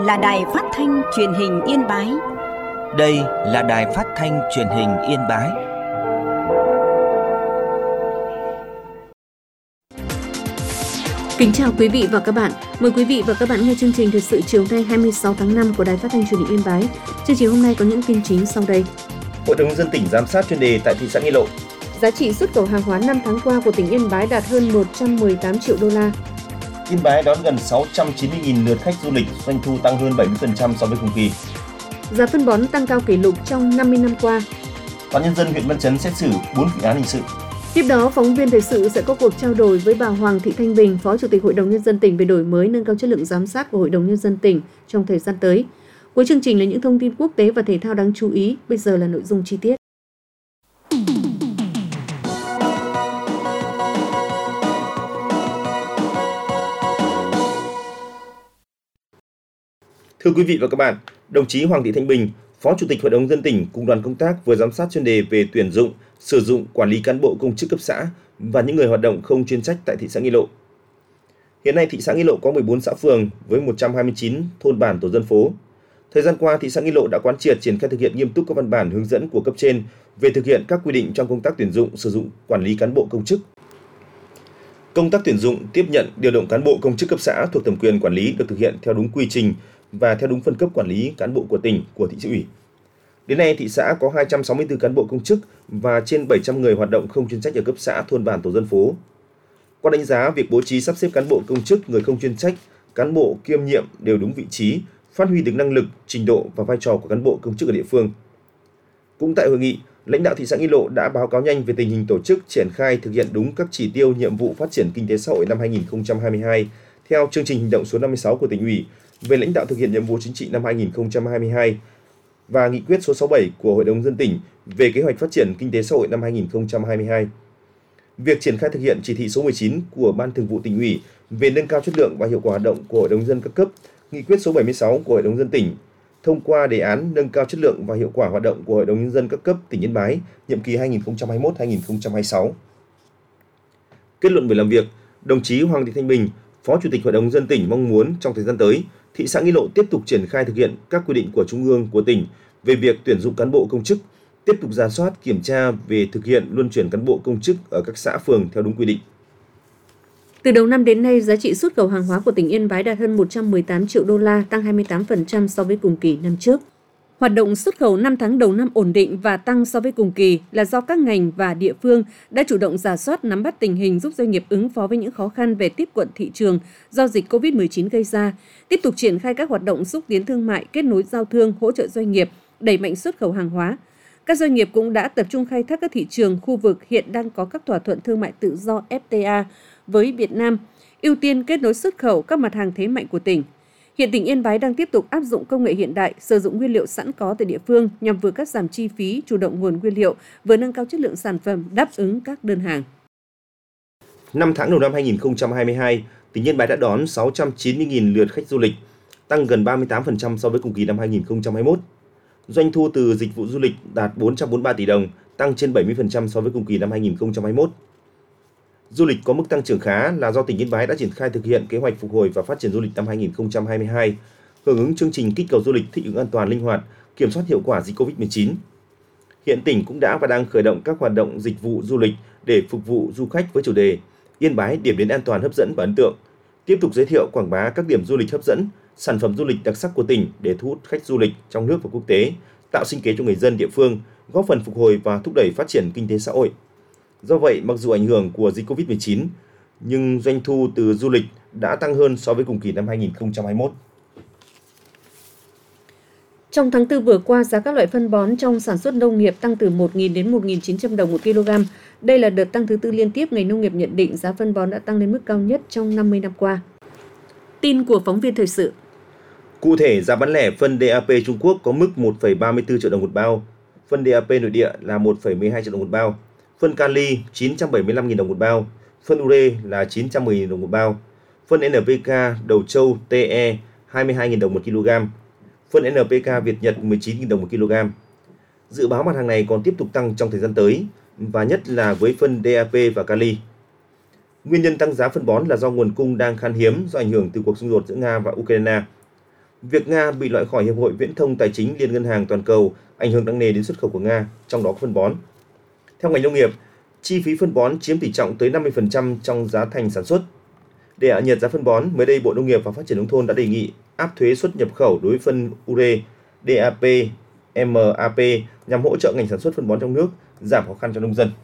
là Đài Phát thanh Truyền hình Yên Bái. Đây là Đài Phát thanh Truyền hình Yên Bái. Kính chào quý vị và các bạn. Mời quý vị và các bạn nghe chương trình thời sự chiều nay 26 tháng 5 của Đài Phát thanh Truyền hình Yên Bái. Chương trình hôm nay có những tin chính sau đây. Hội đồng nhân dân tỉnh giám sát chuyên đề tại thị xã Nghi Lộ. Giá trị xuất khẩu hàng hóa 5 tháng qua của tỉnh Yên Bái đạt hơn 118 triệu đô la. Yên Bái đón gần 690.000 lượt khách du lịch, doanh thu tăng hơn 70% so với cùng kỳ. Giá phân bón tăng cao kỷ lục trong 50 năm qua. Tòa nhân dân huyện Văn Chấn xét xử 4 vụ án hình sự. Tiếp đó, phóng viên thời sự sẽ có cuộc trao đổi với bà Hoàng Thị Thanh Bình, Phó Chủ tịch Hội đồng Nhân dân tỉnh về đổi mới nâng cao chất lượng giám sát của Hội đồng Nhân dân tỉnh trong thời gian tới. Cuối chương trình là những thông tin quốc tế và thể thao đáng chú ý. Bây giờ là nội dung chi tiết. Thưa quý vị và các bạn, đồng chí Hoàng Thị Thanh Bình, Phó Chủ tịch Hội đồng Nhân dân tỉnh cùng đoàn công tác vừa giám sát chuyên đề về tuyển dụng, sử dụng, quản lý cán bộ công chức cấp xã và những người hoạt động không chuyên trách tại thị xã Nghi Lộ. Hiện nay thị xã Nghi Lộ có 14 xã phường với 129 thôn bản tổ dân phố. Thời gian qua, thị xã Nghi Lộ đã quán triệt triển khai thực hiện nghiêm túc các văn bản hướng dẫn của cấp trên về thực hiện các quy định trong công tác tuyển dụng, sử dụng, quản lý cán bộ công chức. Công tác tuyển dụng, tiếp nhận, điều động cán bộ công chức cấp xã thuộc thẩm quyền quản lý được thực hiện theo đúng quy trình và theo đúng phân cấp quản lý cán bộ của tỉnh, của thị ủy. Đến nay, thị xã có 264 cán bộ công chức và trên 700 người hoạt động không chuyên trách ở cấp xã, thôn bản, tổ dân phố. Qua đánh giá, việc bố trí sắp xếp cán bộ công chức, người không chuyên trách, cán bộ kiêm nhiệm đều đúng vị trí, phát huy được năng lực, trình độ và vai trò của cán bộ công chức ở địa phương. Cũng tại hội nghị, lãnh đạo thị xã Nghi Lộ đã báo cáo nhanh về tình hình tổ chức, triển khai thực hiện đúng các chỉ tiêu nhiệm vụ phát triển kinh tế xã hội năm 2022 theo chương trình hành động số 56 của tỉnh ủy về lãnh đạo thực hiện nhiệm vụ chính trị năm 2022 và nghị quyết số 67 của Hội đồng nhân dân tỉnh về kế hoạch phát triển kinh tế xã hội năm 2022. Việc triển khai thực hiện chỉ thị số 19 của Ban Thường vụ tỉnh ủy về nâng cao chất lượng và hiệu quả hoạt động của Hội đồng nhân dân các cấp, nghị quyết số 76 của Hội đồng nhân dân tỉnh thông qua đề án nâng cao chất lượng và hiệu quả hoạt động của Hội đồng nhân dân các cấp tỉnh Yên Bái nhiệm kỳ 2021-2026. Kết luận buổi làm việc, đồng chí Hoàng Thị Thanh Bình, Phó Chủ tịch Hội đồng nhân dân tỉnh mong muốn trong thời gian tới, thị xã Nghi Lộ tiếp tục triển khai thực hiện các quy định của Trung ương, của tỉnh về việc tuyển dụng cán bộ công chức, tiếp tục rà soát, kiểm tra về thực hiện luân chuyển cán bộ công chức ở các xã phường theo đúng quy định. Từ đầu năm đến nay, giá trị xuất khẩu hàng hóa của tỉnh Yên Bái đạt hơn 118 triệu đô la, tăng 28% so với cùng kỳ năm trước. Hoạt động xuất khẩu 5 tháng đầu năm ổn định và tăng so với cùng kỳ là do các ngành và địa phương đã chủ động rà soát, nắm bắt tình hình, giúp doanh nghiệp ứng phó với những khó khăn về tiếp cận thị trường do dịch COVID-19 gây ra, tiếp tục triển khai các hoạt động xúc tiến thương mại, kết nối giao thương, hỗ trợ doanh nghiệp, đẩy mạnh xuất khẩu hàng hóa. Các doanh nghiệp cũng đã tập trung khai thác các thị trường khu vực hiện đang có các thỏa thuận thương mại tự do FTA với Việt Nam, ưu tiên kết nối xuất khẩu các mặt hàng thế mạnh của tỉnh. Hiện tỉnh Yên Bái đang tiếp tục áp dụng công nghệ hiện đại, sử dụng nguyên liệu sẵn có tại địa phương nhằm vừa cắt giảm chi phí, chủ động nguồn nguyên liệu, vừa nâng cao chất lượng sản phẩm đáp ứng các đơn hàng. 5 tháng đầu năm 2022, tỉnh Yên Bái đã đón 690.000 lượt khách du lịch, tăng gần 38% so với cùng kỳ năm 2021. Doanh thu từ dịch vụ du lịch đạt 443 tỷ đồng, tăng trên 70% so với cùng kỳ năm 2021. Du lịch có mức tăng trưởng khá là do tỉnh Yên Bái đã triển khai thực hiện kế hoạch phục hồi và phát triển du lịch năm 2022, hưởng ứng chương trình kích cầu du lịch thích ứng an toàn, linh hoạt, kiểm soát hiệu quả dịch Covid-19. Hiện tỉnh cũng đã và đang khởi động các hoạt động dịch vụ du lịch để phục vụ du khách với chủ đề Yên Bái điểm đến an toàn, hấp dẫn và ấn tượng, tiếp tục giới thiệu quảng bá các điểm du lịch hấp dẫn, sản phẩm du lịch đặc sắc của tỉnh để thu hút khách du lịch trong nước và quốc tế, tạo sinh kế cho người dân địa phương, góp phần phục hồi và thúc đẩy phát triển kinh tế xã hội. Do vậy, mặc dù ảnh hưởng của dịch Covid-19, nhưng doanh thu từ du lịch đã tăng hơn so với cùng kỳ năm 2021. Trong tháng 4 vừa qua, giá các loại phân bón trong sản xuất nông nghiệp tăng từ 1.000 đến 1.900 đồng một kg. Đây là đợt tăng thứ tư liên tiếp ngành nông nghiệp nhận định giá phân bón đã tăng lên mức cao nhất trong 50 năm qua. Tin của phóng viên thời sự. Cụ thể, giá bán lẻ phân DAP Trung Quốc có mức 1,34 triệu đồng một bao, phân DAP nội địa là 1,12 triệu đồng một bao, phân kali 975.000 đồng một bao, phân ure là 910.000 đồng một bao, phân NPK Đầu Châu TE 22.000 đồng một kg, phân NPK Việt Nhật 19.000 đồng một kg. Dự báo mặt hàng này còn tiếp tục tăng trong thời gian tới, và nhất là với phân DAP và kali. Nguyên nhân tăng giá phân bón là do nguồn cung đang khan hiếm do ảnh hưởng từ cuộc xung đột giữa Nga và Ukraine. Việc Nga bị loại khỏi Hiệp hội Viễn thông Tài chính Liên ngân hàng toàn cầu ảnh hưởng nặng nề đến xuất khẩu của Nga, trong đó có phân bón. Theo ngành nông nghiệp, chi phí phân bón chiếm tỷ trọng tới 50% trong giá thành sản xuất. Để hạ nhiệt giá phân bón, mới đây Bộ Nông nghiệp và Phát triển Nông thôn đã đề nghị áp thuế xuất nhập khẩu đối với phân ure, DAP, MAP nhằm hỗ trợ ngành sản xuất phân bón trong nước, giảm khó khăn cho nông dân.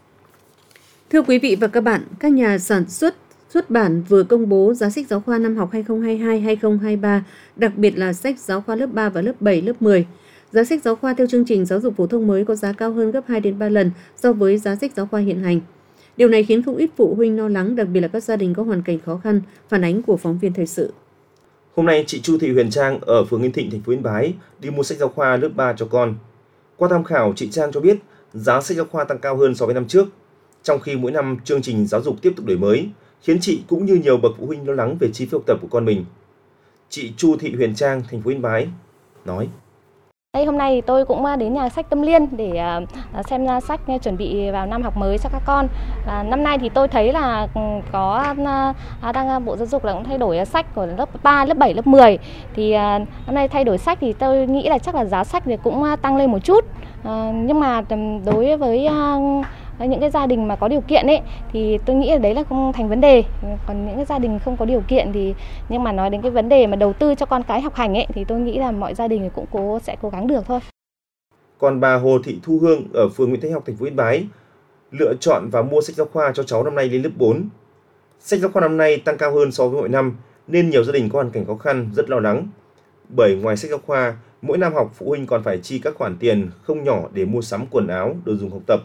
Thưa quý vị và các bạn, các nhà sản xuất bản vừa công bố giá sách giáo khoa năm học 2022-2023, đặc biệt là sách giáo khoa lớp 3 và lớp 7, lớp 10. Giá sách giáo khoa theo chương trình giáo dục phổ thông mới có giá cao hơn gấp 2 đến 3 lần so với giá sách giáo khoa hiện hành. Điều này khiến không ít phụ huynh lo lắng, đặc biệt là các gia đình có hoàn cảnh khó khăn, phản ánh của phóng viên thời sự. Hôm nay, chị Chu Thị Huyền Trang ở phường Yên Thịnh, thành phố Yên Bái đi mua sách giáo khoa lớp 3 cho con. Qua tham khảo, chị Trang cho biết giá sách giáo khoa tăng cao hơn so với năm trước, trong khi mỗi năm chương trình giáo dục tiếp tục đổi mới, khiến chị cũng như nhiều bậc phụ huynh lo lắng về chi phí học tập của con mình. Chị Chu Thị Huyền Trang, thành phố Yên Bái nói: Đây, hôm nay tôi cũng đến nhà sách Tâm Liên để xem sách chuẩn bị vào năm học mới cho các con. Năm nay thì tôi thấy là có đang Bộ Giáo dục là cũng thay đổi sách của lớp 3, lớp 7, lớp 10. Thì năm nay thay đổi sách thì tôi nghĩ là chắc là giá sách thì cũng tăng lên một chút. Nhưng mà đối với những cái gia đình mà có điều kiện ấy thì tôi nghĩ là đấy là không thành vấn đề. Còn những cái gia đình không có điều kiện thì, nhưng mà nói đến cái vấn đề mà đầu tư cho con cái học hành ấy thì tôi nghĩ là mọi gia đình cũng sẽ cố gắng được thôi. Còn bà Hồ Thị Thu Hương ở phường Nguyễn Thái Học, thành phố Yên Bái lựa chọn và mua sách giáo khoa cho cháu năm nay lên lớp 4. Sách giáo khoa năm nay tăng cao hơn so với mọi năm nên nhiều gia đình có hoàn cảnh khó khăn rất lo lắng. Bởi ngoài sách giáo khoa, mỗi năm học phụ huynh còn phải chi các khoản tiền không nhỏ để mua sắm quần áo, đồ dùng học tập.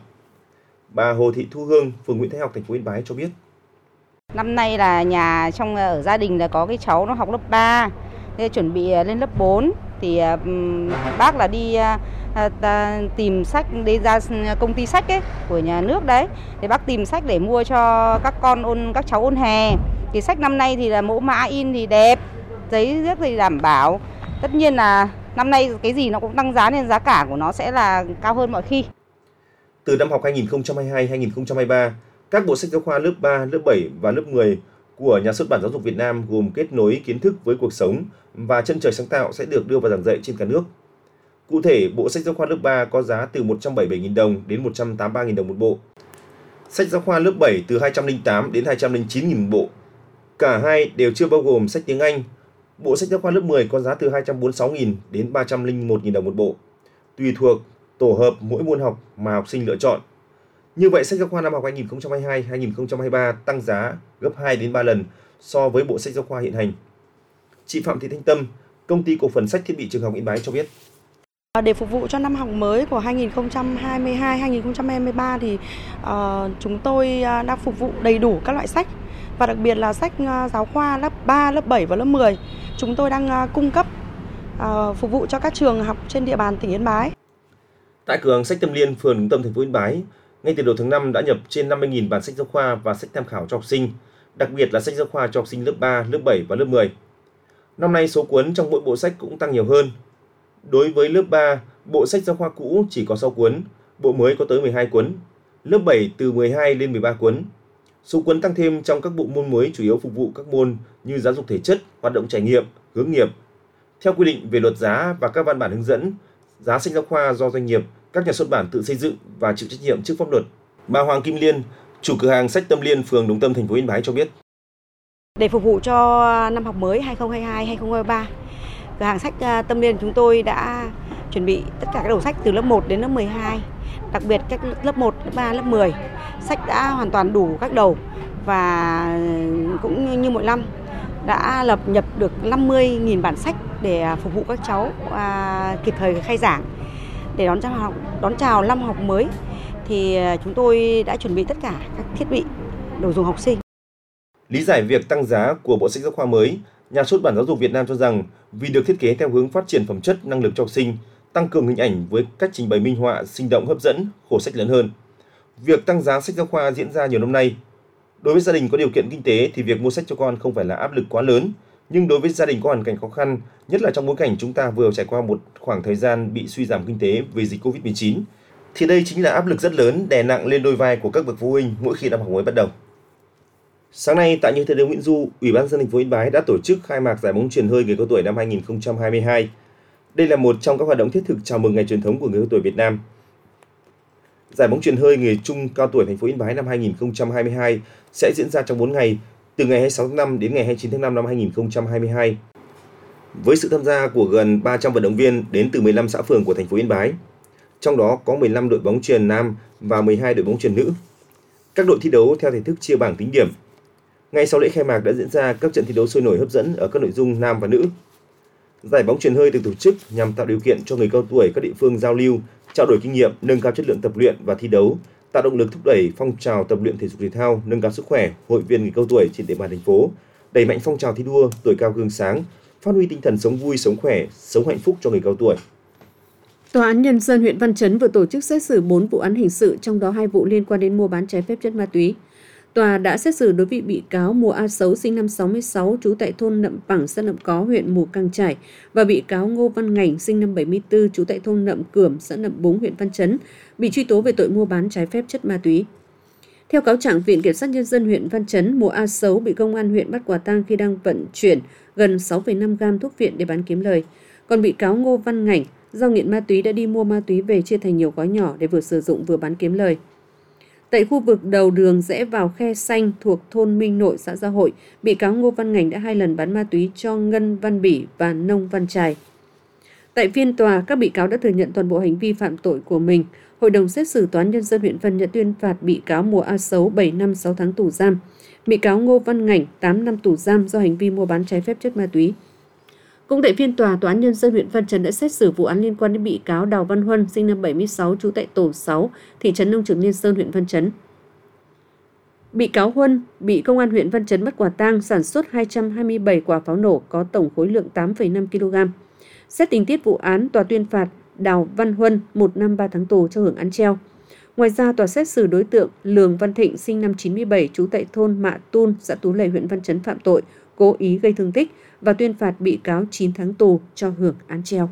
Bà Hồ Thị Thu Hương, phường Nguyễn Thái Học, thành phố Yên Bái cho biết: Năm nay là nhà ở gia đình là có cái cháu nó học lớp 3, thế chuẩn bị lên lớp 4 thì bác là đi tìm sách đi ra công ty sách ấy của nhà nước đấy, thì bác tìm sách để mua cho các cháu ôn hè. Thì sách năm nay thì là mẫu mã in thì đẹp, giấy rất thì đảm bảo. Tất nhiên là năm nay cái gì nó cũng tăng giá nên giá cả của nó sẽ là cao hơn mọi khi. Từ năm học 2022-2023, các bộ sách giáo khoa lớp 3, lớp 7 và lớp 10 của Nhà xuất bản Giáo dục Việt Nam gồm kết nối kiến thức với cuộc sống và chân trời sáng tạo sẽ được đưa vào giảng dạy trên cả nước. Cụ thể, bộ sách giáo khoa lớp 3 có giá từ 177.000 đồng đến 183.000 đồng một bộ. Sách giáo khoa lớp 7 từ 208 đến 209.000 một bộ. Cả hai đều chưa bao gồm sách tiếng Anh. Bộ sách giáo khoa lớp 10 có giá từ 246.000 đến 301.000 đồng một bộ, tùy thuộc tổ hợp mỗi môn học mà học sinh lựa chọn. Như vậy, sách giáo khoa năm học 2022-2023 tăng giá gấp 2 đến 3 lần so với bộ sách giáo khoa hiện hành. Chị Phạm Thị Thanh Tâm, Công ty Cổ phần Sách Thiết bị Trường học Yên Bái cho biết: Để phục vụ cho năm học mới của 2022-2023 thì chúng tôi đang phục vụ đầy đủ các loại sách, và đặc biệt là sách giáo khoa lớp 3, lớp 7 và lớp 10. Chúng tôi đang cung cấp phục vụ cho các trường học trên địa bàn tỉnh Yên Bái. Tại cửa hàng sách Tâm Liên, phường Đồng Tâm, thành phố Yên Bái, ngay từ đầu tháng 5 đã nhập trên 50.000 bản sách giáo khoa và sách tham khảo cho học sinh, đặc biệt là sách giáo khoa cho học sinh lớp 3, lớp 7 và lớp 10. Năm nay số cuốn trong mỗi bộ sách cũng tăng nhiều hơn. Đối với lớp 3, bộ sách giáo khoa cũ chỉ có 6 cuốn, bộ mới có tới 12 cuốn, lớp 7 từ 12 lên 13 cuốn. Số cuốn tăng thêm trong các bộ môn mới chủ yếu phục vụ các môn như giáo dục thể chất, hoạt động trải nghiệm, hướng nghiệp. Theo quy định về luật giá và các văn bản hướng dẫn, giá sách giáo khoa do doanh nghiệp, các nhà xuất bản tự xây dựng và chịu trách nhiệm trước pháp luật. Bà Hoàng Kim Liên, chủ cửa hàng sách Tâm Liên, phường Đồng Tâm, thành phố Yên Bái cho biết: Để phục vụ cho năm học mới 2022-2023, cửa hàng sách Tâm Liên chúng tôi đã chuẩn bị tất cả các đầu sách từ lớp 1 đến lớp 12, đặc biệt các lớp 1, lớp 3, lớp 10. Sách đã hoàn toàn đủ các đầu và cũng như mỗi năm đã nhập được 50.000 bản sách để phục vụ các cháu kịp thời khai giảng. Để đón chào năm học mới thì chúng tôi đã chuẩn bị tất cả các thiết bị, đồ dùng học sinh. Lý giải việc tăng giá của bộ sách giáo khoa mới, Nhà xuất bản Giáo dục Việt Nam cho rằng vì được thiết kế theo hướng phát triển phẩm chất, năng lực cho học sinh, tăng cường hình ảnh với cách trình bày minh họa, sinh động hấp dẫn, khổ sách lớn hơn. Việc tăng giá sách giáo khoa diễn ra nhiều năm nay. Đối với gia đình có điều kiện kinh tế thì việc mua sách cho con không phải là áp lực quá lớn, nhưng đối với gia đình có hoàn cảnh khó khăn, nhất là trong bối cảnh chúng ta vừa trải qua một khoảng thời gian bị suy giảm kinh tế vì dịch Covid-19, thì đây chính là áp lực rất lớn đè nặng lên đôi vai của các bậc phụ huynh mỗi khi năm học mới bắt đầu. Sáng nay tại nhà thi đấu Nguyễn Du, Ủy ban nhân dân thành phố Yên Bái đã tổ chức khai mạc giải bóng chuyền hơi người cao tuổi năm 2022. Đây là một trong các hoạt động thiết thực chào mừng ngày truyền thống của người cao tuổi Việt Nam. Giải bóng chuyền hơi người trung cao tuổi thành phố Yên Bái năm 2022 sẽ diễn ra trong 4 ngày, từ ngày 26 tháng 5 đến ngày 29 tháng 5 năm 2022. Với sự tham gia của gần 300 vận động viên đến từ 15 xã phường của thành phố Yên Bái, trong đó có 15 đội bóng chuyền nam và 12 đội bóng chuyền nữ. Các đội thi đấu theo thể thức chia bảng tính điểm. Ngay sau lễ khai mạc đã diễn ra các trận thi đấu sôi nổi hấp dẫn ở các nội dung nam và nữ. Giải bóng chuyền hơi được tổ chức nhằm tạo điều kiện cho người cao tuổi các địa phương giao lưu, trao đổi kinh nghiệm, nâng cao chất lượng tập luyện và thi đấu, tạo động lực thúc đẩy phong trào tập luyện thể dục thể thao, nâng cao sức khỏe hội viên người cao tuổi trên địa bàn thành phố, đẩy mạnh phong trào thi đua tuổi cao gương sáng, phát huy tinh thần sống vui, sống khỏe, sống hạnh phúc cho người cao tuổi. Tòa án Nhân dân huyện Văn Chấn vừa tổ chức xét xử 4 vụ án hình sự, trong đó 2 vụ liên quan đến mua bán trái phép chất ma túy. Tòa đã xét xử đối với bị cáo Mùa A Sấu sinh năm 66, trú tại thôn Nậm Pẳng, xã Nậm Có, huyện Mù Cang Chải và bị cáo Ngô Văn Ngảnh sinh năm 74, trú tại thôn Nậm Cườm, xã Nậm Búng, huyện Văn Chấn, bị truy tố về tội mua bán trái phép chất ma túy. Theo cáo trạng, Viện Kiểm sát Nhân dân huyện Văn Chấn, Mùa A Sấu bị công an huyện bắt quả tang khi đang vận chuyển gần 6,5 gam thuốc viện để bán kiếm lời. Còn bị cáo Ngô Văn Ngảnh do nghiện ma túy đã đi mua ma túy về chia thành nhiều gói nhỏ để vừa sử dụng vừa bán kiếm lời. Tại khu vực đầu đường rẽ vào khe xanh thuộc thôn Minh Nội, xã Gia Hội, bị cáo Ngô Văn Ngảnh đã 2 lần bán ma túy cho Ngân Văn Bỉ và Nông Văn Trài. Tại phiên tòa, các bị cáo đã thừa nhận toàn bộ hành vi phạm tội của mình. Hội đồng xét xử Tòa án Nhân dân huyện Văn Chấn tuyên phạt bị cáo Mùa A Sấu 7 năm 6 tháng tù giam, bị cáo Ngô Văn Ngảnh 8 năm tù giam do hành vi mua bán trái phép chất ma túy. Cũng tại phiên tòa, Tòa án Nhân dân huyện Văn Chấn đã xét xử vụ án liên quan đến bị cáo Đào Văn Huân, sinh năm 76, trú tại tổ 6, thị trấn Nông Trường Liên Sơn, huyện Văn Chấn. Bị cáo Huân bị công an huyện Văn Chấn bắt quả tang sản xuất 227 quả pháo nổ có tổng khối lượng 8,5 kg. Xét tình tiết vụ án, tòa tuyên phạt Đào Văn Huân 1 năm 3 tháng tù cho hưởng án treo. Ngoài ra, tòa xét xử đối tượng Lường Văn Thịnh, sinh năm 97, trú tại thôn Mạ Tun, xã Tú Lệ, huyện Văn Chấn phạm tội cố ý gây thương tích và tuyên phạt bị cáo 9 tháng tù cho hưởng án treo.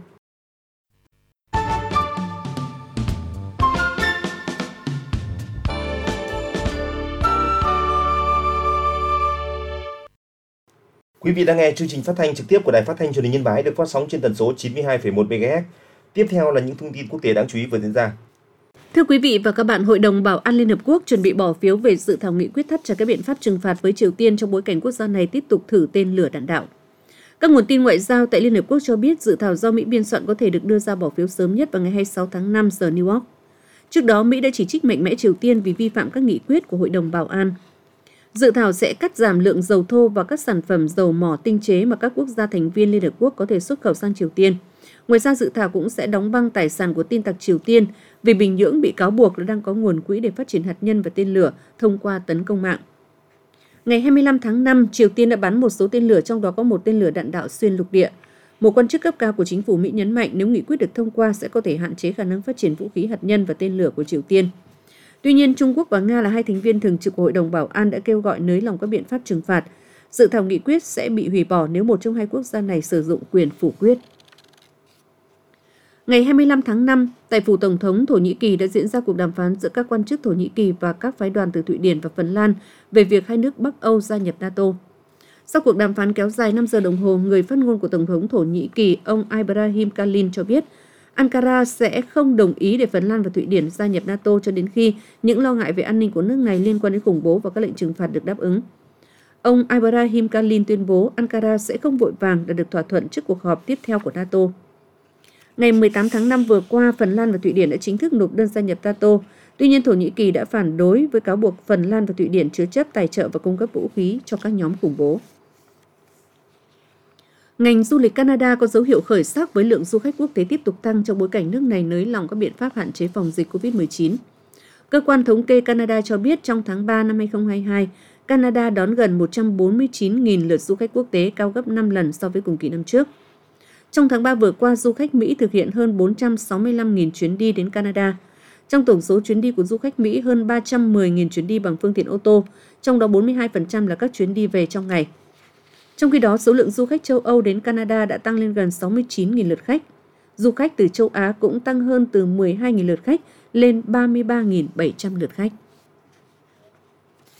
Quý vị đang nghe chương trình phát thanh trực tiếp của Đài Phát thanh Truyền hình Yên Bái được phát sóng trên tần số 92,1 MHz. Tiếp theo là những thông tin quốc tế đáng chú ý vừa diễn ra. Thưa quý vị và các bạn, Hội đồng Bảo an Liên Hợp Quốc chuẩn bị bỏ phiếu về dự thảo nghị quyết thắt chặt các biện pháp trừng phạt với Triều Tiên trong bối cảnh quốc gia này tiếp tục thử tên lửa đạn đạo. Các nguồn tin ngoại giao tại Liên Hợp Quốc cho biết dự thảo do Mỹ biên soạn có thể được đưa ra bỏ phiếu sớm nhất vào ngày 26 tháng 5 giờ New York. Trước đó, Mỹ đã chỉ trích mạnh mẽ Triều Tiên vì vi phạm các nghị quyết của Hội đồng Bảo an. Dự thảo sẽ cắt giảm lượng dầu thô và các sản phẩm dầu mỏ tinh chế mà các quốc gia thành viên Liên Hợp Quốc có thể xuất khẩu sang Triều Tiên. Ngoài ra, dự thảo cũng sẽ đóng băng tài sản của tin tặc Triều Tiên vì Bình Nhưỡng bị cáo buộc là đang có nguồn quỹ để phát triển hạt nhân và tên lửa thông qua tấn công mạng. Ngày 25 tháng 5, Triều Tiên đã bắn một số tên lửa, trong đó có một tên lửa đạn đạo xuyên lục địa. Một quan chức cấp cao của chính phủ Mỹ nhấn mạnh nếu nghị quyết được thông qua sẽ có thể hạn chế khả năng phát triển vũ khí hạt nhân và tên lửa của Triều Tiên. Tuy nhiên, Trung Quốc và Nga là 2 thành viên thường trực của Hội đồng Bảo an đã kêu gọi nới lỏng các biện pháp trừng phạt. Dự thảo nghị quyết sẽ bị hủy bỏ nếu một trong 2 quốc gia này sử dụng quyền phủ quyết. Ngày 25 tháng 5, tại Phủ Tổng thống Thổ Nhĩ Kỳ đã diễn ra cuộc đàm phán giữa các quan chức Thổ Nhĩ Kỳ và các phái đoàn từ Thụy Điển và Phần Lan về việc hai nước Bắc Âu gia nhập NATO. Sau cuộc đàm phán kéo dài 5 giờ đồng hồ, người phát ngôn của Tổng thống Thổ Nhĩ Kỳ, ông Ibrahim Kalin cho biết Ankara sẽ không đồng ý để Phần Lan và Thụy Điển gia nhập NATO cho đến khi những lo ngại về an ninh của nước này liên quan đến khủng bố và các lệnh trừng phạt được đáp ứng. Ông Ibrahim Kalin tuyên bố Ankara sẽ không vội vàng đạt được thỏa thuận trước cuộc họp tiếp theo của NATO. Ngày 18 tháng 5 vừa qua, Phần Lan và Thụy Điển đã chính thức nộp đơn gia nhập NATO. Tuy nhiên, Thổ Nhĩ Kỳ đã phản đối với cáo buộc Phần Lan và Thụy Điển chứa chấp tài trợ và cung cấp vũ khí cho các nhóm khủng bố. Ngành du lịch Canada có dấu hiệu khởi sắc với lượng du khách quốc tế tiếp tục tăng trong bối cảnh nước này nới lỏng các biện pháp hạn chế phòng dịch COVID-19. Cơ quan thống kê Canada cho biết trong tháng 3 năm 2022, Canada đón gần 149.000 lượt du khách quốc tế, cao gấp 5 lần so với cùng kỳ năm trước. Trong tháng 3 vừa qua, du khách Mỹ thực hiện hơn 465.000 chuyến đi đến Canada. Trong tổng số chuyến đi của du khách Mỹ, hơn 310.000 chuyến đi bằng phương tiện ô tô, trong đó 42% là các chuyến đi về trong ngày. Trong khi đó, số lượng du khách châu Âu đến Canada đã tăng lên gần 69.000 lượt khách. Du khách từ châu Á cũng tăng hơn từ 12.000 lượt khách lên 33.700 lượt khách.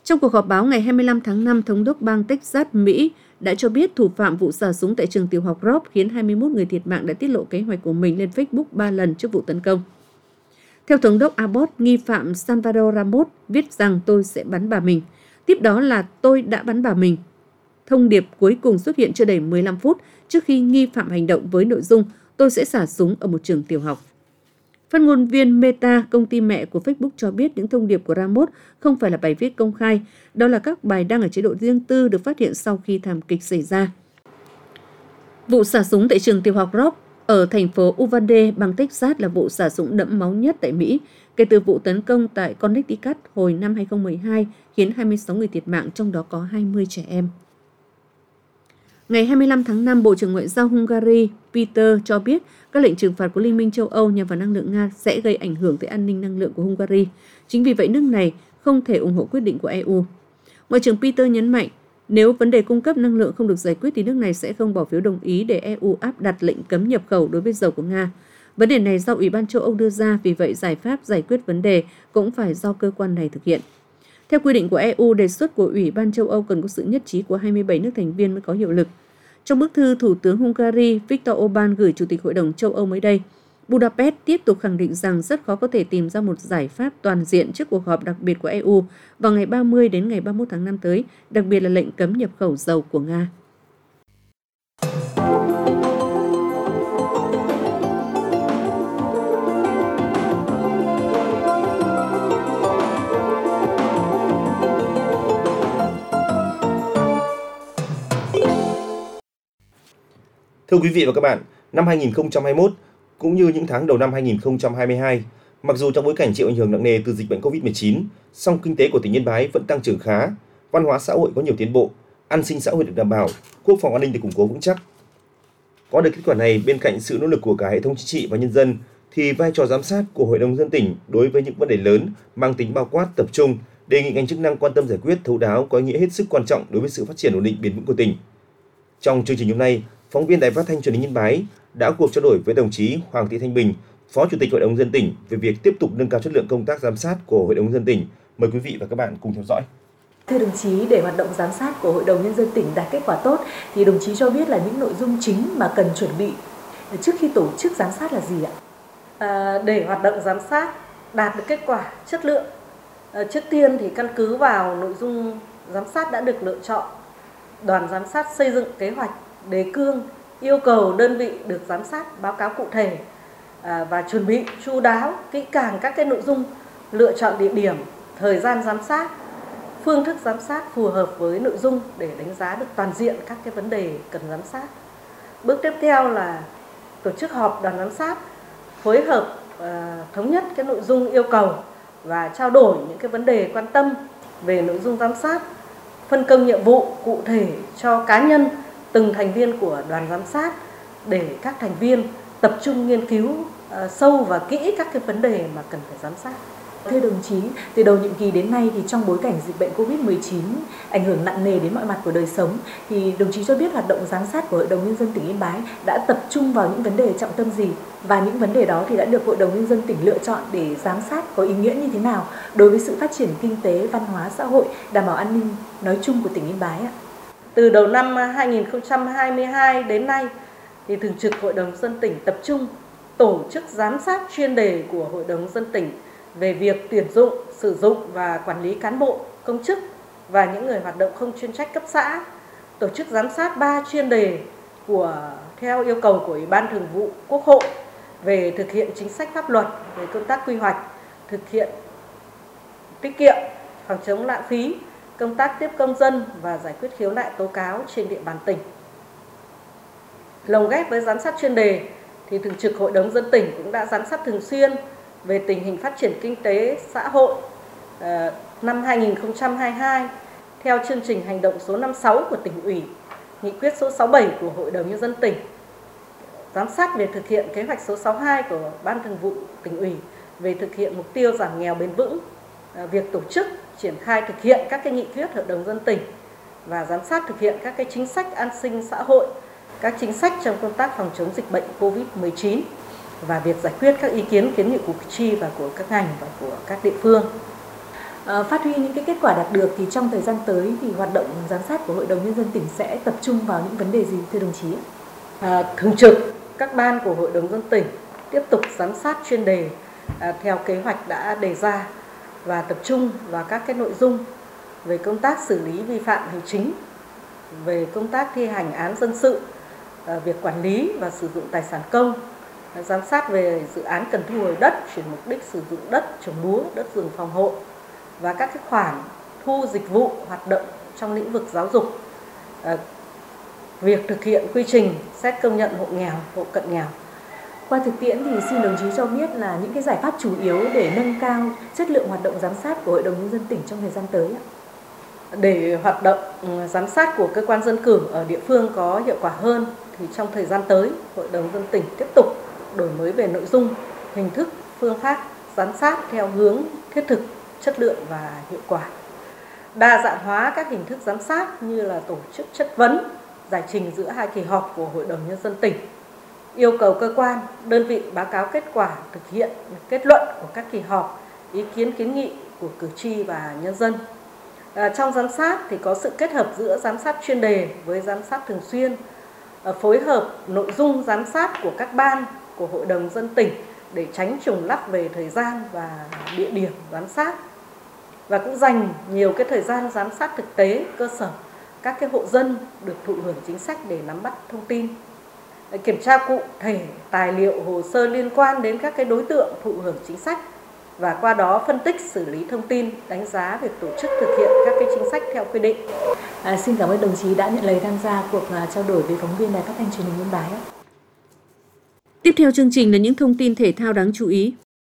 Trong cuộc họp báo ngày 25 tháng 5, Thống đốc bang Texas, Mỹ đã cho biết thủ phạm vụ xả súng tại trường tiểu học Robb khiến 21 người thiệt mạng đã tiết lộ kế hoạch của mình lên Facebook 3 lần trước vụ tấn công. Theo Thống đốc Abbott, nghi phạm Salvador Ramos viết rằng tôi sẽ bắn bà mình. Tiếp đó là tôi đã bắn bà mình. Thông điệp cuối cùng xuất hiện chưa đầy 15 phút trước khi nghi phạm hành động với nội dung tôi sẽ xả súng ở một trường tiểu học. Phát ngôn viên Meta, công ty mẹ của Facebook cho biết những thông điệp của Ramos không phải là bài viết công khai, đó là các bài đăng ở chế độ riêng tư được phát hiện sau khi thảm kịch xảy ra. Vụ xả súng tại trường tiểu học Robb ở thành phố Uvalde, bang Texas là vụ xả súng đẫm máu nhất tại Mỹ kể từ vụ tấn công tại Connecticut hồi năm 2012 khiến 26 người thiệt mạng, trong đó có 20 trẻ em. Ngày 25 tháng 5, Bộ trưởng Ngoại giao Hungary Peter cho biết các lệnh trừng phạt của Liên minh châu Âu nhằm vào năng lượng Nga sẽ gây ảnh hưởng tới an ninh năng lượng của Hungary. Chính vì vậy, nước này không thể ủng hộ quyết định của EU. Ngoại trưởng Peter nhấn mạnh, nếu vấn đề cung cấp năng lượng không được giải quyết thì nước này sẽ không bỏ phiếu đồng ý để EU áp đặt lệnh cấm nhập khẩu đối với dầu của Nga. Vấn đề này do Ủy ban châu Âu đưa ra, vì vậy giải pháp giải quyết vấn đề cũng phải do cơ quan này thực hiện. Theo quy định của EU, đề xuất của Ủy ban châu Âu cần có sự nhất trí của 27 nước thành viên mới có hiệu lực. Trong bức thư, Thủ tướng Hungary Viktor Orbán gửi Chủ tịch Hội đồng châu Âu mới đây, Budapest tiếp tục khẳng định rằng rất khó có thể tìm ra một giải pháp toàn diện trước cuộc họp đặc biệt của EU vào ngày 30 đến ngày 31 tháng 5 tới, đặc biệt là lệnh cấm nhập khẩu dầu của Nga. Thưa quý vị và các bạn, năm 2021 cũng như những tháng đầu năm 2022, mặc dù trong bối cảnh chịu ảnh hưởng nặng nề từ dịch bệnh Covid-19, song kinh tế của tỉnh Yên Bái vẫn tăng trưởng khá, văn hóa xã hội có nhiều tiến bộ, an sinh xã hội được đảm bảo, quốc phòng an ninh được củng cố vững chắc. Có được kết quả này, bên cạnh sự nỗ lực của cả hệ thống chính trị và nhân dân, thì vai trò giám sát của Hội đồng nhân dân tỉnh đối với những vấn đề lớn mang tính bao quát tập trung, đề nghị ngành chức năng quan tâm giải quyết thấu đáo có ý nghĩa hết sức quan trọng đối với sự phát triển ổn định bền vững của tỉnh. Trong chương trình hôm nay, phóng viên Đài Phát thanh Truyền hình Yên Bái đã cuộc trao đổi với đồng chí Hoàng Thị Thanh Bình, Phó Chủ tịch Hội đồng nhân dân tỉnh về việc tiếp tục nâng cao chất lượng công tác giám sát của Hội đồng nhân dân tỉnh. Mời quý vị và các bạn cùng theo dõi. Thưa đồng chí, để hoạt động giám sát của Hội đồng nhân dân tỉnh đạt kết quả tốt thì đồng chí cho biết là những nội dung chính mà cần chuẩn bị trước khi tổ chức giám sát là gì ạ? Để hoạt động giám sát đạt được kết quả chất lượng, trước tiên thì căn cứ vào nội dung giám sát đã được lựa chọn, đoàn giám sát xây dựng kế hoạch, đề cương, yêu cầu đơn vị được giám sát báo cáo cụ thể và chuẩn bị chu đáo, kỹ càng các cái nội dung, lựa chọn địa điểm, thời gian giám sát, phương thức giám sát phù hợp với nội dung để đánh giá được toàn diện các cái vấn đề cần giám sát. Bước tiếp theo là tổ chức họp đoàn giám sát, phối hợp thống nhất cái nội dung yêu cầu và trao đổi những cái vấn đề quan tâm về nội dung giám sát, phân công nhiệm vụ cụ thể cho cá nhân, từng thành viên của đoàn giám sát để các thành viên tập trung nghiên cứu sâu và kỹ các cái vấn đề mà cần phải giám sát. Thưa đồng chí, từ đầu nhiệm kỳ đến nay thì trong bối cảnh dịch bệnh Covid-19 ảnh hưởng nặng nề đến mọi mặt của đời sống thì đồng chí cho biết hoạt động giám sát của Hội đồng nhân dân tỉnh Yên Bái đã tập trung vào những vấn đề trọng tâm gì và những vấn đề đó thì đã được Hội đồng nhân dân tỉnh lựa chọn để giám sát có ý nghĩa như thế nào đối với sự phát triển kinh tế, văn hóa, xã hội, đảm bảo an ninh nói chung của tỉnh Yên Bái ạ? Từ đầu năm 2022 đến nay thì Thường trực Hội đồng nhân dân tỉnh tập trung tổ chức giám sát chuyên đề của Hội đồng nhân dân tỉnh về việc tuyển dụng, sử dụng và quản lý cán bộ, công chức và những người hoạt động không chuyên trách cấp xã, tổ chức giám sát 3 chuyên đề theo yêu cầu của Ủy ban Thường vụ Quốc hội về thực hiện chính sách pháp luật về công tác quy hoạch, thực hiện tiết kiệm, phòng chống lãng phí, công tác tiếp công dân và giải quyết khiếu nại tố cáo trên địa bàn tỉnh. Lồng ghép với giám sát chuyên đề thì Thường trực Hội đồng nhân dân tỉnh cũng đã giám sát thường xuyên về tình hình phát triển kinh tế xã hội năm 2022 theo chương trình hành động số 56 của tỉnh ủy, nghị quyết số 67 của Hội đồng nhân dân tỉnh, giám sát việc thực hiện kế hoạch số 62 của Ban Thường vụ tỉnh ủy về thực hiện mục tiêu giảm nghèo bền vững, việc tổ chức triển khai thực hiện các cái nghị quyết Hội đồng nhân dân tỉnh và giám sát thực hiện các cái chính sách an sinh xã hội, các chính sách trong công tác phòng chống dịch bệnh Covid-19 và việc giải quyết các ý kiến kiến nghị của cử tri và của các ngành và của các địa phương. Phát huy những cái kết quả đạt được thì trong thời gian tới thì hoạt động giám sát của Hội đồng Nhân dân tỉnh sẽ tập trung vào những vấn đề gì thưa đồng chí? Thường trực các ban của Hội đồng Nhân dân tỉnh tiếp tục giám sát chuyên đề theo kế hoạch đã đề ra và tập trung vào các cái nội dung về công tác xử lý vi phạm hành chính, về công tác thi hành án dân sự, việc quản lý và sử dụng tài sản công, giám sát về dự án cần thu hồi đất, chuyển mục đích sử dụng đất trồng lúa, đất rừng phòng hộ và các cái khoản thu dịch vụ hoạt động trong lĩnh vực giáo dục, việc thực hiện quy trình xét công nhận hộ nghèo, hộ cận nghèo. Qua thực tiễn thì xin đồng chí cho biết là những cái giải pháp chủ yếu để nâng cao chất lượng hoạt động giám sát của Hội đồng Nhân dân tỉnh trong thời gian tới. Để hoạt động giám sát của cơ quan dân cử ở địa phương có hiệu quả hơn thì trong thời gian tới, Hội đồng Nhân dân tỉnh tiếp tục đổi mới về nội dung, hình thức, phương pháp giám sát theo hướng thiết thực, chất lượng và hiệu quả. Đa dạng hóa các hình thức giám sát như là tổ chức chất vấn, giải trình giữa hai kỳ họp của Hội đồng Nhân dân tỉnh. Yêu cầu cơ quan, đơn vị báo cáo kết quả thực hiện kết luận của các kỳ họp, ý kiến kiến nghị của cử tri và nhân dân. Trong giám sát thì có sự kết hợp giữa giám sát chuyên đề với giám sát thường xuyên, phối hợp nội dung giám sát của các ban của Hội đồng Nhân dân tỉnh để tránh trùng lắp về thời gian và địa điểm giám sát. Và cũng dành nhiều cái thời gian giám sát thực tế cơ sở các cái hộ dân được thụ hưởng chính sách để nắm bắt thông tin, kiểm tra cụ thể tài liệu hồ sơ liên quan đến các cái đối tượng thụ hưởng chính sách và qua đó phân tích xử lý thông tin, đánh giá việc tổ chức thực hiện các cái chính sách theo quy định. Xin cảm ơn đồng chí đã nhận lời tham gia cuộc trao đổi với phóng viên Đài Phát thanh Truyền hình Yên Bái. Tiếp theo chương trình là những thông tin thể thao đáng chú ý.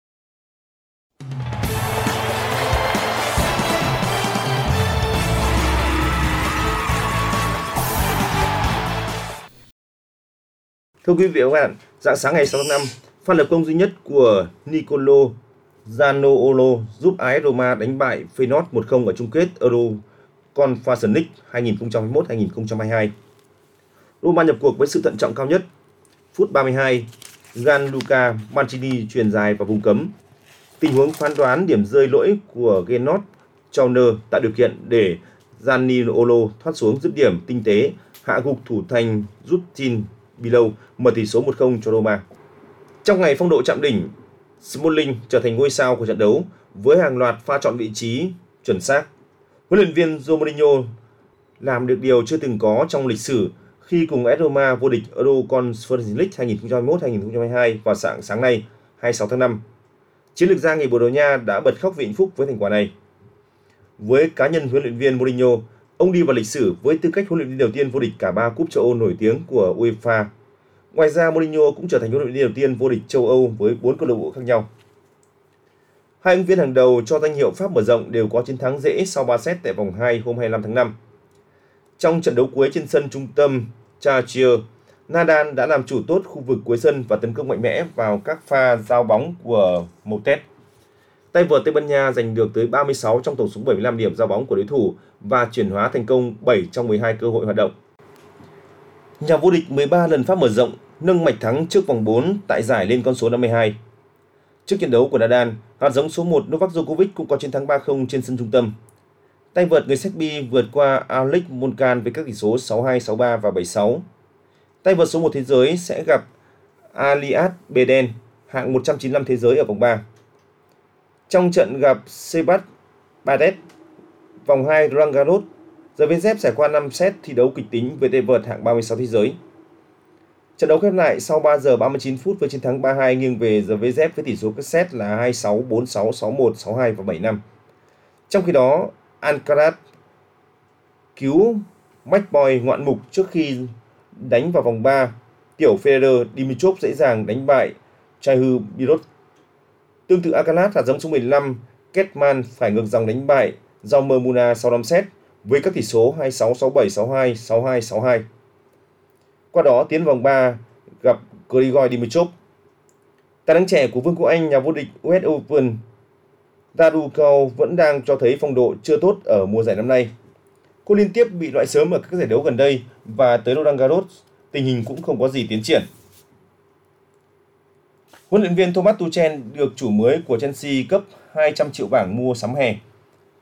Thưa quý vị và các bạn, rạng sáng ngày 6 tháng 5, pha lập công duy nhất của Nicolo Zaniolo giúp AS Roma đánh bại Feyenoord 1-0 ở chung kết Euro Conference League 2021-2022. Roma nhập cuộc với sự thận trọng cao nhất. Phút 32, Gianluca Mancini chuyền dài vào vùng cấm. Tình huống phán đoán điểm rơi lỗi của Gernot Trauner tạo điều kiện để Zaniolo thoát xuống dứt điểm tinh tế, hạ gục thủ thành Justin Bilou, mở tỷ số 1-0 cho Roma. Trong ngày phong độ chạm đỉnh, Smalling trở thành ngôi sao của trận đấu với hàng loạt pha chọn vị trí chuẩn xác. Huấn luyện viên Jose Mourinho làm được điều chưa từng có trong lịch sử khi cùng AS Roma vô địch Euro Conference League 2021-2022 vào sáng nay, 26 tháng 5. Chiến lược gia người Bồ Đào Nha đã bật khóc vì hạnh phúc với thành quả này. Với cá nhân huấn luyện viên Mourinho, ông đi vào lịch sử với tư cách huấn luyện viên đầu tiên vô địch cả 3 cúp châu Âu nổi tiếng của UEFA. Ngoài ra, Mourinho cũng trở thành huấn luyện viên đầu tiên vô địch châu Âu với 4 câu lạc bộ khác nhau. Hai ứng viên hàng đầu cho danh hiệu Pháp mở rộng đều có chiến thắng dễ sau 3 set tại vòng 2 hôm 25 tháng 5. Trong trận đấu cuối trên sân trung tâm Chartier, Nadal đã làm chủ tốt khu vực cuối sân và tấn công mạnh mẽ vào các pha giao bóng của Motet. Tay vợt Tây Ban Nha giành được tới 36 trong tổng số 75 điểm giao bóng của đối thủ và chuyển hóa thành công 7 trong 12 cơ hội hoạt động. Nhà vô địch 13 lần Pháp mở rộng nâng mạch thắng trước vòng 4 tại giải lên con số 52. Trước trận đấu của Nadal, hạt giống số 1 Novak Djokovic cũng có chiến thắng 3-0 trên sân trung tâm. Tay vợt người Serbia vượt qua Alex Molcan với các tỷ số 6-2, 6-3 và 7-6. Tay vợt số 1 thế giới sẽ gặp Alias Beden, hạng 195 thế giới ở vòng 3. Trong trận gặp Sebas Badet, vòng 2 Roland Garros, Zverev trải qua 5 set thi đấu kịch tính với tay vợt hạng 36 thế giới. Trận đấu khép lại sau 3 giờ 39 phút với chiến thắng 3-2 nghiêng về Zverev với tỷ số các set là 2-6, 4-6, 6-1, 6-2 và 7-5. Trong khi đó, Alcaraz cứu Matchboy ngoạn mục trước khi đánh vào vòng 3. Tiểu Federer Dimitrov dễ dàng đánh bại Chahir Birot. Tương tự Alcaraz, hạt giống số 15 Ketman phải ngược dòng đánh bại Jaume Muna sau 5 set với các tỷ số 2-6, 6-7, 6-2, 6-2, 6-2. Qua đó tiến vòng 3 gặp Grigor Dimitrov. Tài năng trẻ của Vương quốc Anh, nhà vô địch US Open Raducanu vẫn đang cho thấy phong độ chưa tốt ở mùa giải năm nay. Cô liên tiếp bị loại sớm ở các giải đấu gần đây và tới Roland Garros tình hình cũng không có gì tiến triển. Huấn luyện viên Thomas Tuchel được chủ mới của Chelsea cấp 200 triệu bảng mua sắm hè.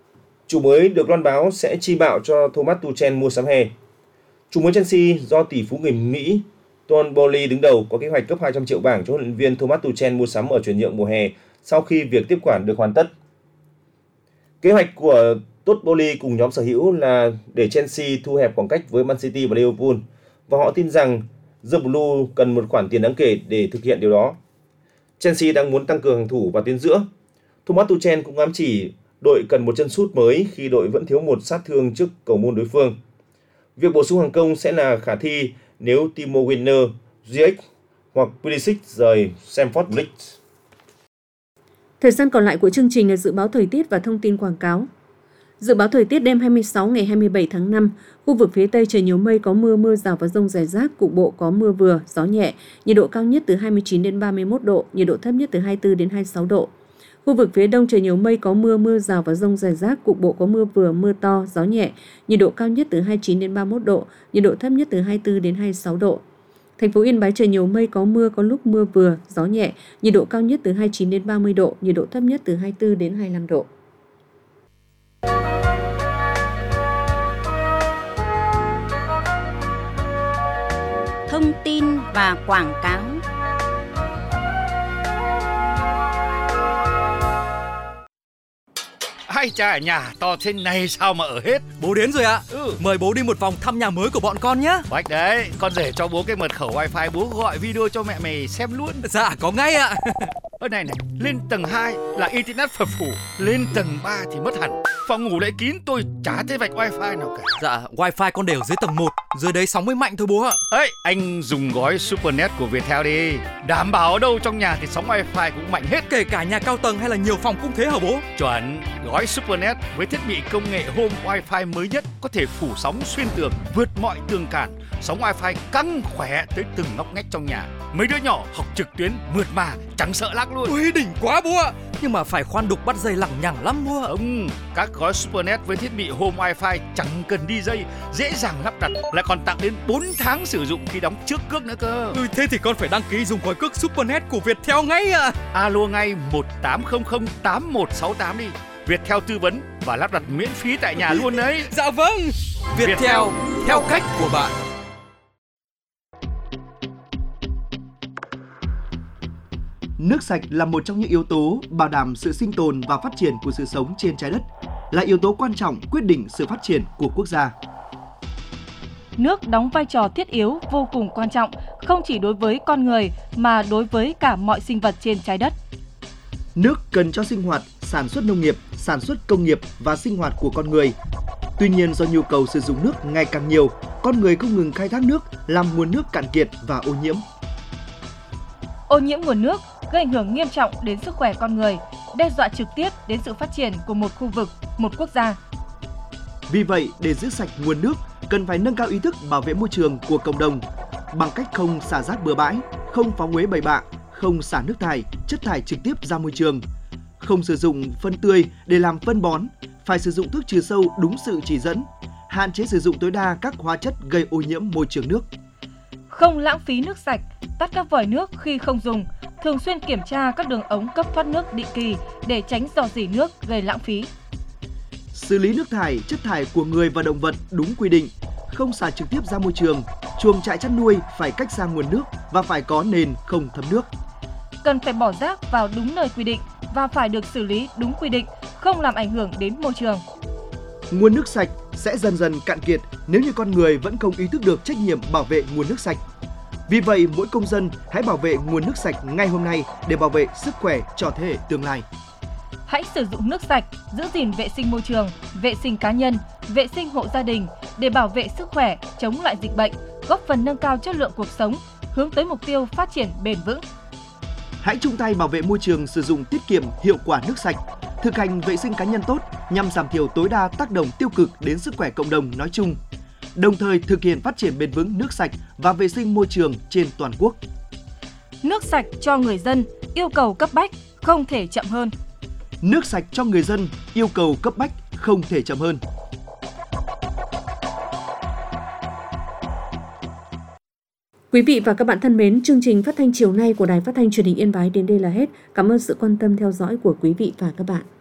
Chủ mới được loan báo sẽ chi bạo cho Thomas Tuchel mua sắm hè. Chủ mới Chelsea do tỷ phú người Mỹ Todd Boehly đứng đầu có kế hoạch cấp 200 triệu bảng cho huấn luyện viên Thomas Tuchel mua sắm ở chuyển nhượng mùa hè sau khi việc tiếp quản được hoàn tất. Kế hoạch của Todd Boehly cùng nhóm sở hữu là để Chelsea thu hẹp khoảng cách với Man City và Liverpool, và họ tin rằng The Blue cần một khoản tiền đáng kể để thực hiện điều đó. Chelsea đang muốn tăng cường hàng thủ và tuyến giữa. Thomas Tuchel cũng ám chỉ đội cần một chân sút mới khi đội vẫn thiếu một sát thương trước cầu môn đối phương. Việc bổ sung hàng công sẽ là khả thi nếu Timo Werner, Ziyech hoặc Pulisic rời Stamford Bridge. Thời gian còn lại của chương trình là dự báo thời tiết và thông tin quảng cáo. Dự báo thời tiết đêm 26 ngày 27 tháng 5, khu vực phía Tây trời nhiều mây, có mưa rào và dông rải rác, cục bộ có mưa vừa, gió nhẹ, nhiệt độ cao nhất từ 29 đến 31 độ, nhiệt độ thấp nhất từ 24 đến 26 độ. Khu vực phía Đông trời nhiều mây, có mưa rào và dông rải rác, cục bộ có mưa vừa, mưa to, gió nhẹ, nhiệt độ cao nhất từ 29 đến 31 độ, nhiệt độ thấp nhất từ 24 đến 26 độ. Thành phố Yên Bái trời nhiều mây, có mưa, có lúc mưa vừa, gió nhẹ, nhiệt độ cao nhất từ 29 đến 30 độ, nhiệt độ thấp nhất từ 24 đến 25 độ. Thông tin và quảng cáo. Ai chà, nhà to thế này sao mà ở hết. Bố đến rồi ạ. Mời bố đi một vòng thăm nhà mới của bọn con nhé. Bách đấy, con rể cho bố cái mật khẩu wifi, bố gọi video cho mẹ mày xem luôn. Dạ, có ngay ạ. Này, lên tầng 2 là internet phập phù, lên tầng 3 thì mất hẳn. Phòng ngủ lại kín, tôi chả thấy vạch wifi nào cả. Dạ, wifi con để ở dưới tầng 1, dưới đấy sóng mới mạnh thôi bố ạ. Ấy, anh dùng gói Supernet của Viettel đi. Đảm bảo ở đâu trong nhà thì sóng wifi cũng mạnh hết. Kể cả nhà cao tầng hay là nhiều phòng cũng thế hả bố? Chuẩn, gói Supernet với thiết bị công nghệ Home Wifi mới nhất có thể phủ sóng xuyên tường, vượt mọi tường cản. Sóng wifi căng khỏe tới từng ngóc ngách trong nhà. Mấy đứa nhỏ học trực tuyến mượt mà, chẳng sợ lag luôn. Ui, đỉnh quá bố ạ. Nhưng mà phải khoan đục bắt dây lằng nhằng lắm bố ạ. Không, các gói Supernet với thiết bị Home Wifi chẳng cần đi dây, dễ dàng lắp đặt, lại còn tặng đến 4 tháng sử dụng khi đóng trước cước nữa cơ. Thế thì con phải đăng ký dùng gói cước Supernet của Viettel ngay ạ. Alo ngay 1800 8168 đi. Viettel tư vấn và lắp đặt miễn phí tại nhà luôn đấy. Dạ vâng. Viettel theo cách của bạn. Nước sạch là một trong những yếu tố bảo đảm sự sinh tồn và phát triển của sự sống trên trái đất, là yếu tố quan trọng quyết định sự phát triển của quốc gia. Nước đóng vai trò thiết yếu vô cùng quan trọng, không chỉ đối với con người mà đối với cả mọi sinh vật trên trái đất. Nước cần cho sinh hoạt, sản xuất nông nghiệp, sản xuất công nghiệp và sinh hoạt của con người. Tuy nhiên, do nhu cầu sử dụng nước ngày càng nhiều, con người không ngừng khai thác nước, làm nguồn nước cạn kiệt và ô nhiễm. Ô nhiễm nguồn nước gây ảnh hưởng nghiêm trọng đến sức khỏe con người, đe dọa trực tiếp đến sự phát triển của một khu vực, một quốc gia. Vì vậy, để giữ sạch nguồn nước, cần phải nâng cao ý thức bảo vệ môi trường của cộng đồng bằng cách không xả rác bừa bãi, không phóng uế bậy bạ, không xả nước thải, chất thải trực tiếp ra môi trường, không sử dụng phân tươi để làm phân bón, phải sử dụng thuốc trừ sâu đúng sự chỉ dẫn, hạn chế sử dụng tối đa các hóa chất gây ô nhiễm môi trường nước. Không lãng phí nước sạch, tắt các vòi nước khi không dùng, thường xuyên kiểm tra các đường ống cấp thoát nước định kỳ để tránh rò rỉ nước gây lãng phí. Xử lý nước thải, chất thải của người và động vật đúng quy định, không xả trực tiếp ra môi trường. Chuồng trại chăn nuôi phải cách xa nguồn nước và phải có nền không thấm nước. Cần phải bỏ rác vào đúng nơi quy định và phải được xử lý đúng quy định, không làm ảnh hưởng đến môi trường. Nguồn nước sạch sẽ dần dần cạn kiệt nếu như con người vẫn không ý thức được trách nhiệm bảo vệ nguồn nước sạch. Vì vậy, mỗi công dân hãy bảo vệ nguồn nước sạch ngay hôm nay để bảo vệ sức khỏe cho thế hệ tương lai. Hãy sử dụng nước sạch, giữ gìn vệ sinh môi trường, vệ sinh cá nhân, vệ sinh hộ gia đình để bảo vệ sức khỏe, chống lại dịch bệnh, góp phần nâng cao chất lượng cuộc sống, hướng tới mục tiêu phát triển bền vững. Hãy chung tay bảo vệ môi trường, sử dụng tiết kiệm hiệu quả nước sạch, thực hành vệ sinh cá nhân tốt nhằm giảm thiểu tối đa tác động tiêu cực đến sức khỏe cộng đồng nói chung, đồng thời thực hiện phát triển bền vững nước sạch và vệ sinh môi trường trên toàn quốc. Nước sạch cho người dân, yêu cầu cấp bách, không thể chậm hơn. Nước sạch cho người dân, yêu cầu cấp bách, không thể chậm hơn. Quý vị và các bạn thân mến, chương trình phát thanh chiều nay của Đài Phát thanh Truyền hình Yên Bái đến đây là hết. Cảm ơn sự quan tâm theo dõi của quý vị và các bạn.